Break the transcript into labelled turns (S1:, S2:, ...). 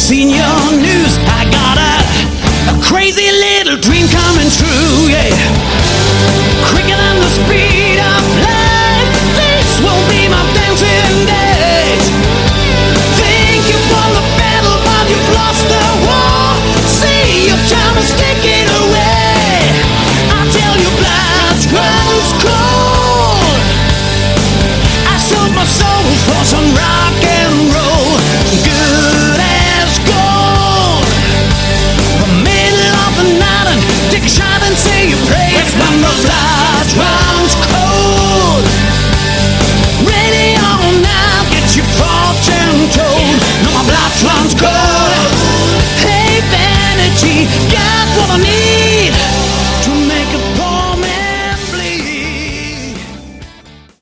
S1: seen your news. I got a crazy little dream coming true, yeah. Quicker than the speed of light, this will be my dancing days. Thank you for the battle, but you've lost the war. See, your time is ticking away. I tell you, blood runs cold. I sold my soul for some rock and roll, good as gold. The middle of the night and take a shot and say your praise when the blood runs cold. Ready all night, get your fortune told. No, my blood runs cold. Hey, vanity, got what I need.